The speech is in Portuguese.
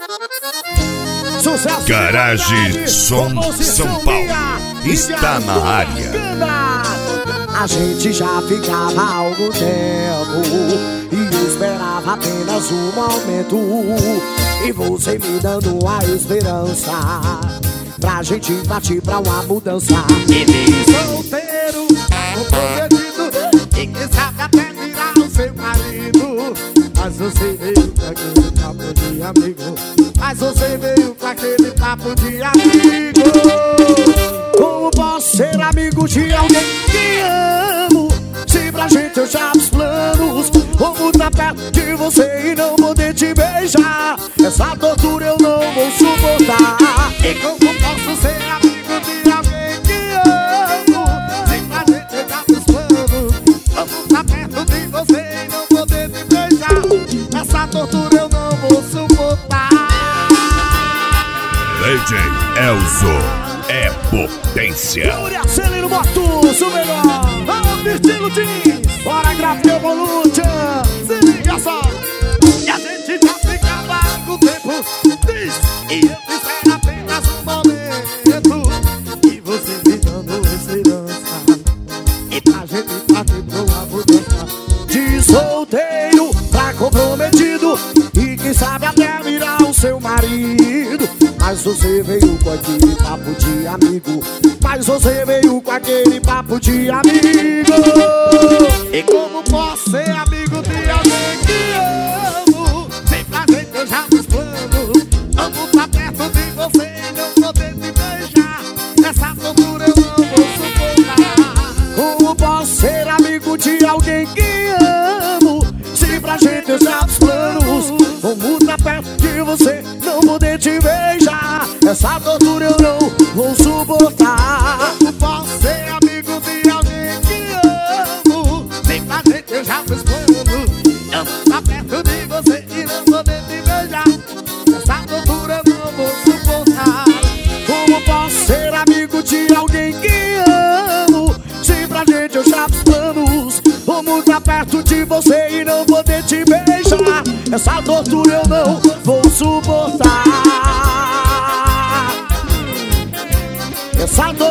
Sucesso. Garagem Som São Paulo está na área. A gente já ficava há algum tempo e esperava apenas um momento, e você me dando a esperança pra gente partir pra uma mudança. Solteiro, comprometido, e quem sabe até virar o seu marido. Mas você veio com aquele papo de amigo. Mas você veio com aquele papo de amigo. Como posso ser amigo de alguém que amo, se pra gente eu já fiz planos? Como estar perto de você e não poder te beijar? Essa tortura eu não vou suportar. E como posso ser amigo de alguém que amo, se pra gente eu já fiz planos? Como estar perto de você e não poder te beijar? Essa tortura eu não vou suportar. DJ Elzo é potência. Yuri Celino Motos, o melhor. Vamos, Virgílio Diniz. Bora, Grafia Evolution. Se liga só. E a gente já ficava há algum tempo. Diz. E eu fiz apenas um momento, e você me dando esperança, e pra gente partir pra uma mudança. De solteiro pra comprometido, e quem sabe até virar o seu marido. Mas você veio com aquele papo de amigo. Mas você veio com aquele papo de amigo. E como posso ser amigo de alguém que amo, sem pra gente eu já fiz plano? Amo estar perto de você e não poder te beijar. Essa tortura eu não vou suportar. Como posso ser amigo de alguém que amo, se pra gente eu já fiz planos? Como estar perto de você, não poder te beijar? Essa tortura eu não vou suportar. Como posso ser amigo de alguém que amo, sem pra gente eu já fiz plano? Amo estar perto de você e não poder te beijar. Essa tortura eu não vou suportar. Como posso ser amigo de alguém que amo, se pra gente eu já fiz planos? Como estar perto de você e não poder te beijar? Essa tortura eu não vou suportar. Essa tortura